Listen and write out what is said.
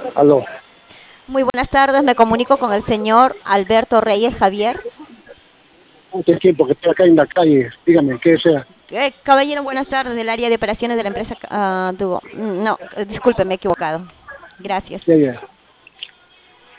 Aló, Muy buenas tardes, me comunico con el señor Alberto Reyes Javier. hace tiempo que estoy acá en la calle, dígame, ¿qué desea? Caballero, buenas tardes, del área de operaciones de la empresa Dugo. No, disculpe, me he equivocado. Gracias. Ya, ya.